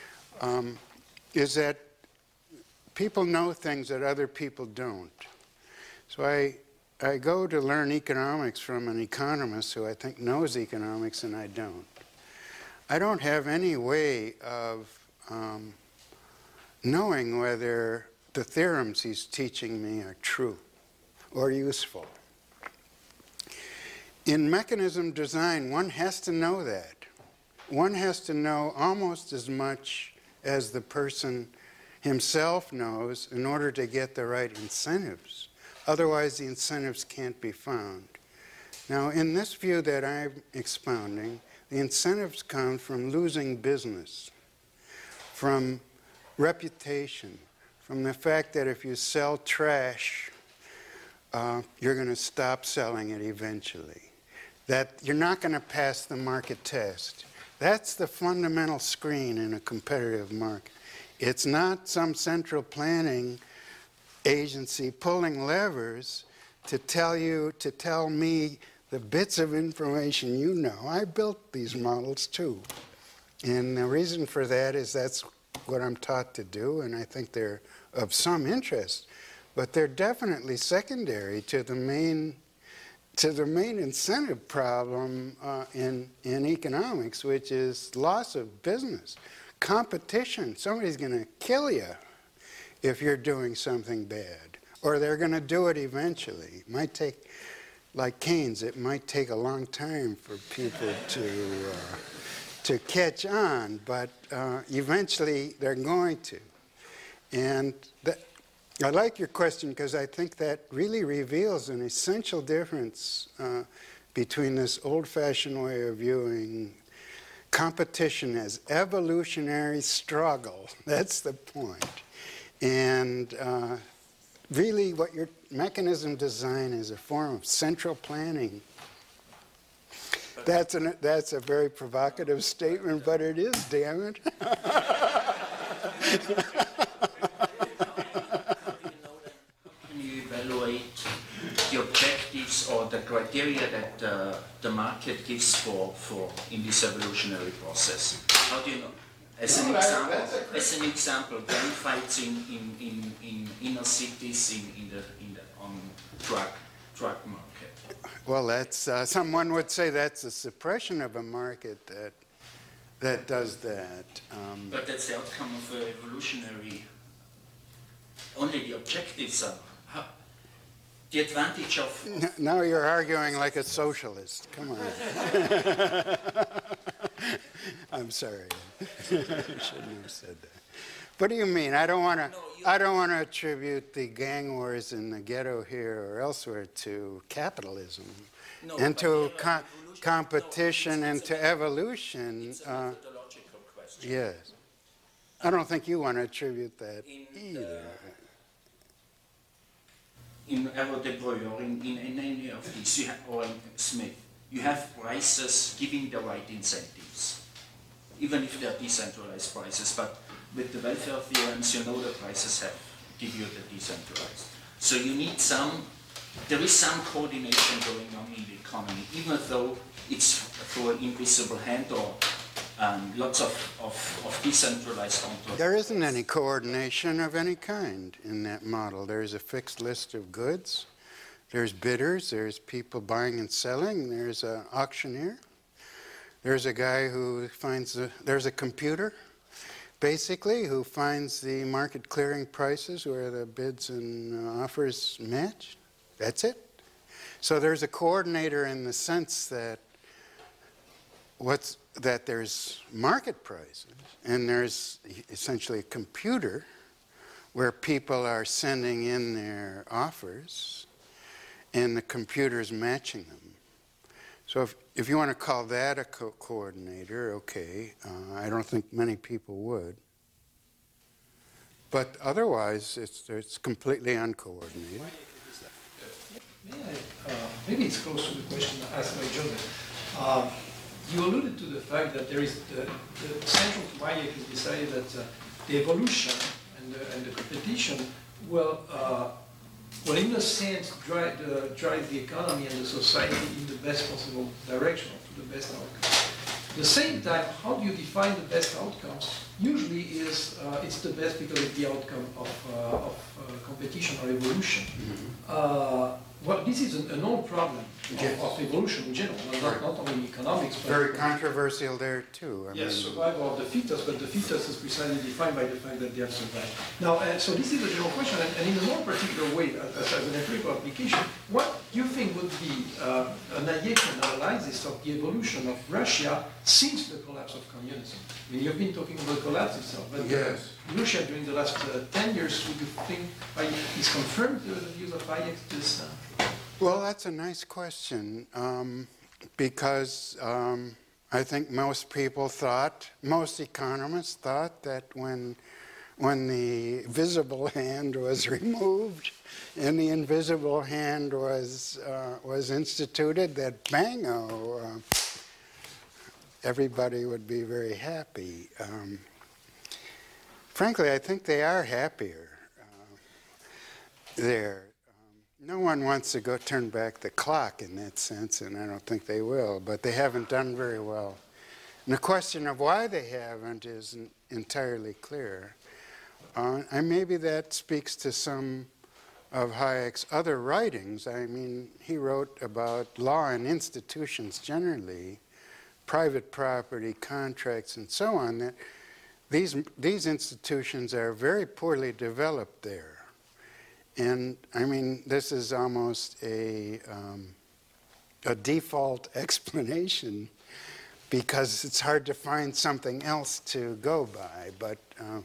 is that people know things that other people don't. So I go to learn economics from an economist who I think knows economics and I don't. I don't have any way of knowing whether the theorems he's teaching me are true or useful. In mechanism design, one has to know that. One has to know almost as much as the person himself knows in order to get the right incentives. Otherwise, the incentives can't be found. Now, in this view that I'm expounding, the incentives come from losing business, from reputation, from the fact that if you sell trash, you're going to stop selling it eventually, that you're not going to pass the market test. That's the fundamental screen in a competitive market. It's not some central planning agency pulling levers to tell me the bits of information you know. I built these models too. And the reason for that is that's what I'm taught to do, and I think they're of some interest. But they're definitely secondary to the main incentive problem in economics, which is loss of business, competition. Somebody's going to kill you if you're doing something bad, or they're going to do it eventually. It might take, like Keynes, it might take a long time for people to catch on, but eventually they're going to. And I like your question because I think that really reveals an essential difference between this old-fashioned way of viewing competition as evolutionary struggle. That's the point. And really what your mechanism design is a form of central planning. That's a very provocative statement, but it is, damn it.
The objectives or the criteria that the market gives for in this evolutionary process. How do you know? As an example, gang fights in inner cities on drug market.
Well, that's someone would say that's a suppression of a market that does that.
But that's the outcome of a revolutionary. Only the objectives are the advantage of.
Now you're arguing like a socialist. Come on. I'm sorry. Shouldn't have said that. What do you mean? I don't want to attribute the gang wars in the ghetto here or elsewhere to capitalism, and to competition and to evolution.
It's a methodological question.
Yes. I don't think you want to attribute that either.
In Arrow de Breuil or in any of these, or in Smith, you have prices giving the right incentives, even if they are decentralized prices. But with the welfare theorems, you know the prices give you the decentralized. So you need there is some coordination going on in the economy, even though it's for an invisible hand or lots of decentralized control.
There isn't any coordination of any kind in that model. There's a fixed list of goods. There's bidders. There's people buying and selling. There's an auctioneer. There's a guy who there's a computer, basically, who finds the market clearing prices where the bids and offers match. That's it. So there's a coordinator in the sense that there's market prices, and there's essentially a computer where people are sending in their offers, and the computer's matching them. So if you want to call that a coordinator, okay, I don't think many people would. But otherwise, it's completely uncoordinated.
Maybe it's close to the question asked by Joseph. You alluded to the fact that there is the central to Hayek has decided that the evolution and the competition will in a sense drive the economy and the society in the best possible direction, to the best outcome. At the same time, how do you define the best outcomes? Usually it's the best because it's the outcome of competition or evolution. Well, this is an old problem of evolution in general, not only economics. But
very controversial there too.
Yes, survival of the fittest, but the fittest is precisely defined by the fact that they have survived. Now, so this is a general question, and in a more particular way, as an empirical application, what do you think would be an Hayekian analysis of the evolution of Russia since the collapse of communism? I mean, you've been talking about collapse itself, but
yes.
Russia during the last 10 years, would you think is confirmed the views of Hayek to this?
Well, that's a nice question, because I think most economists thought that when the visible hand was removed and the invisible hand was instituted, that bango, everybody would be very happy. Frankly, I think they are happier there. No one wants to go turn back the clock in that sense, and I don't think they will, but they haven't done very well. And the question of why they haven't isn't entirely clear. And maybe that speaks to some of Hayek's other writings. I mean, he wrote about law and institutions generally, private property, contracts, and so on, that these institutions are very poorly developed there. And I mean, this is almost a default explanation because it's hard to find something else to go by. But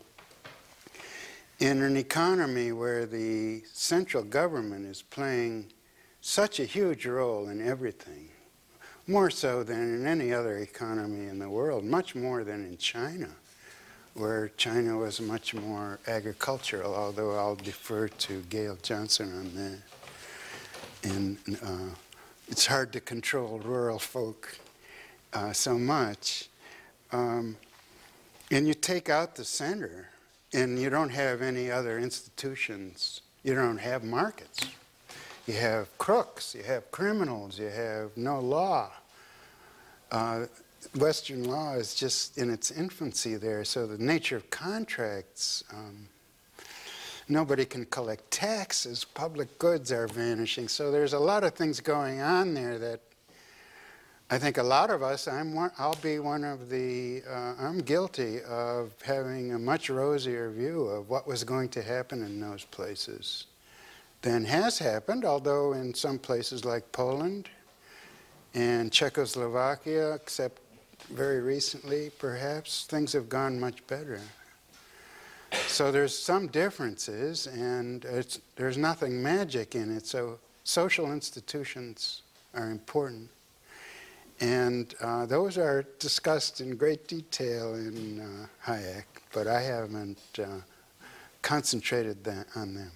in an economy where the central government is playing such a huge role in everything, more so than in any other economy in the world, much more than in China, where China was much more agricultural, although I'll defer to Gail Johnson on that. And it's hard to control rural folk so much. And you take out the center, and you don't have any other institutions. You don't have markets. You have crooks, you have criminals, you have no law. Western law is just in its infancy there, so the nature of contracts, nobody can collect taxes, public goods are vanishing, so there's a lot of things going on there that I think a lot of us, I'll be one of the, I'm guilty of having a much rosier view of what was going to happen in those places than has happened, although in some places like Poland and Czechoslovakia, except very recently perhaps, things have gone much better. So there's some differences, and there's nothing magic in it, so social institutions are important. And those are discussed in great detail in Hayek, but I haven't concentrated on them.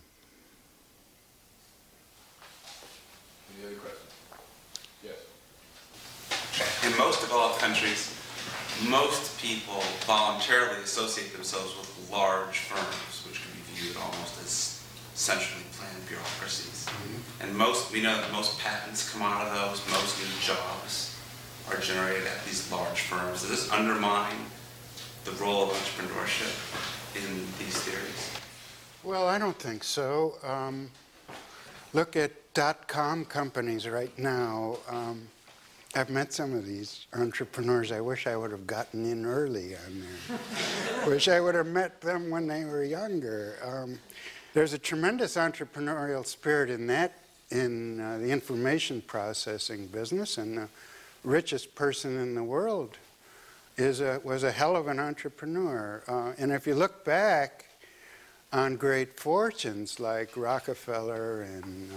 Any other questions? Yes.
In most developed countries, most people voluntarily associate themselves with large firms, which can be viewed almost as centrally planned bureaucracies. Mm-hmm. And we know that most patents come out of those, most new jobs are generated at these large firms. Does this undermine the role of entrepreneurship in these theories?
Well, I don't think so. Look at .com companies right now. I've met some of these entrepreneurs. I wish I would have gotten in early on there. Wish I would have met them when they were younger. There's a tremendous entrepreneurial spirit in that, in the information processing business, and the richest person in the world was a hell of an entrepreneur. And if you look back on great fortunes like Rockefeller and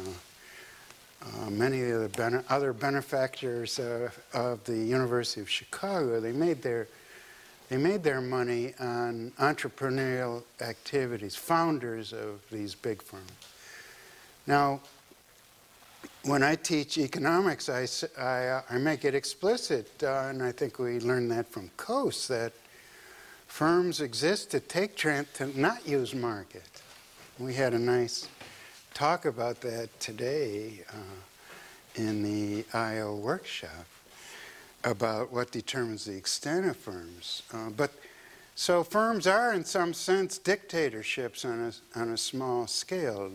many of the other benefactors of the University of Chicago, they made their money on entrepreneurial activities, founders of these big firms. Now, when I teach economics, I make it explicit, and I think we learned that from Coase, that firms exist to not use market. We had a nice talk about that today in the I.O. workshop about what determines the extent of firms. So firms are, in some sense, dictatorships on a small scale.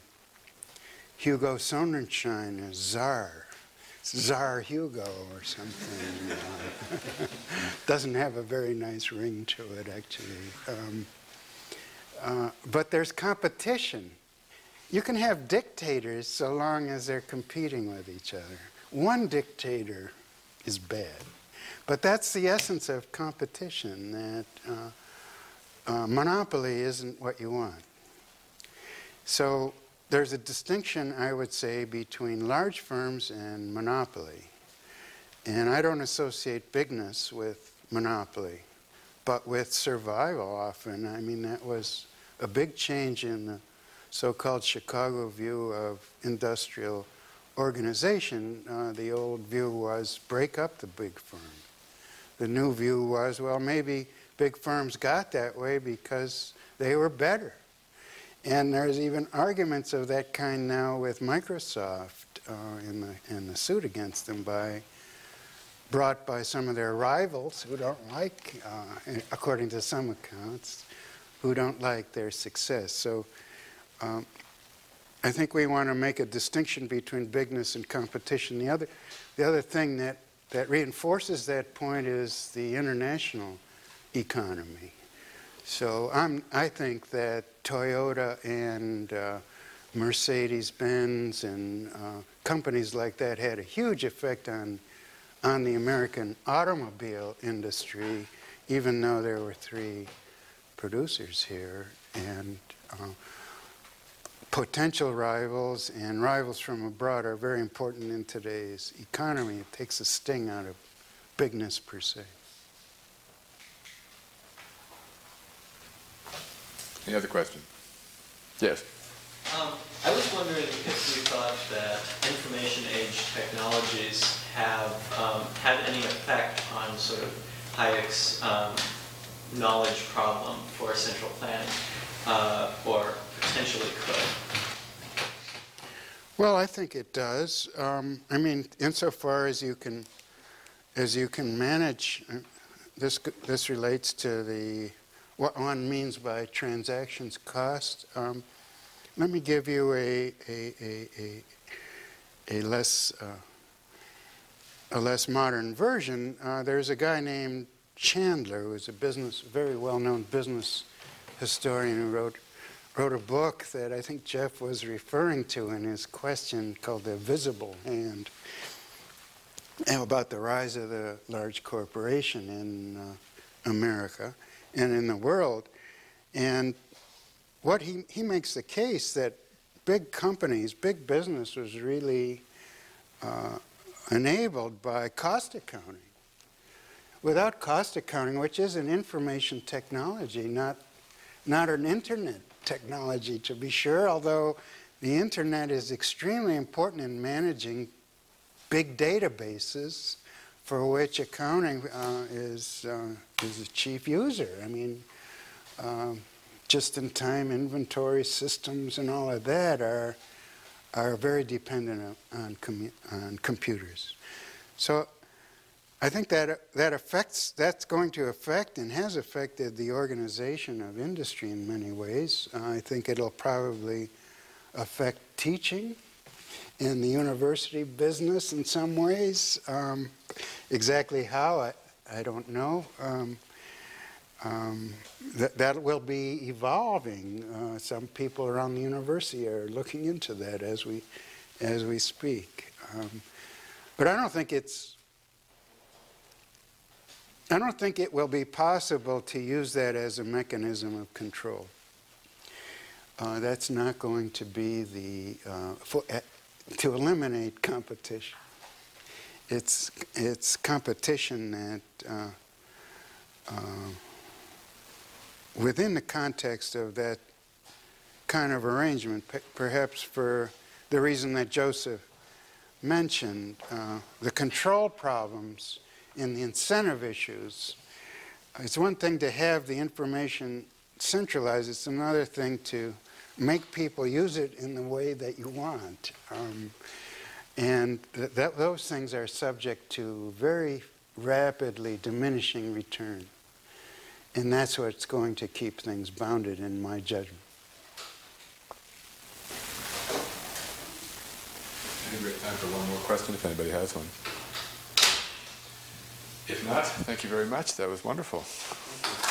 Hugo Sonnenschein is Czar Hugo or something. Doesn't have a very nice ring to it, actually. But there's competition. You can have dictators so long as they're competing with each other. One dictator is bad. But that's the essence of competition, that monopoly isn't what you want. So there's a distinction, I would say, between large firms and monopoly. And I don't associate bigness with monopoly, but with survival often. I mean, that was a big change in the so-called Chicago view of industrial organization. The old view was break up the big firm. The new view was, well, maybe big firms got that way because they were better. And there's even arguments of that kind now with Microsoft in the suit against them brought by some of their rivals who don't like, according to some accounts, who don't like their success. So I think we want to make a distinction between bigness and competition. The other thing that reinforces that point is the international economy. So I think that Toyota and Mercedes-Benz and companies like that had a huge effect on the American automobile industry, even though there were 3 producers here. And potential rivals and rivals from abroad are very important in today's economy. It takes a sting out of bigness per se.
Any other question? Yes.
I was wondering if you thought that information age technologies have had any effect on sort of Hayek's knowledge problem for central planning, or potentially could.
Well, I think it does. I mean, insofar as you can as you can manage, this relates to what one means by transactions cost. Let me give you a less modern version. There's a guy named Chandler, who's a very well-known business historian, who wrote a book that I think Jeff was referring to in his question, called The Visible Hand, about the rise of the large corporation in America and in the world. And what he makes the case that big companies, big business was really enabled by cost accounting. Without cost accounting, which is an information technology, not an internet technology to be sure, although the internet is extremely important in managing big databases for which accounting is a chief user. I mean, just-in-time inventory systems and all of that are very dependent on computers. So I think that's going to affect and has affected the organization of industry in many ways. I think it'll probably affect teaching in the university business in some ways. Exactly how, I don't know. That will be evolving. Some people around the university are looking into that as we speak. But I don't think it will be possible to use that as a mechanism of control. That's not going to be to eliminate competition. It's competition that within the context of that kind of arrangement, perhaps for the reason that Joseph mentioned, the control problems in the incentive issues. It's one thing to have the information centralized, it's another thing to make people use it in the way that you want. And those things are subject to very rapidly diminishing return. And that's what's going to keep things bounded in my judgment.
We have time for one more question if anybody has one. If not, thank you very much. That was wonderful.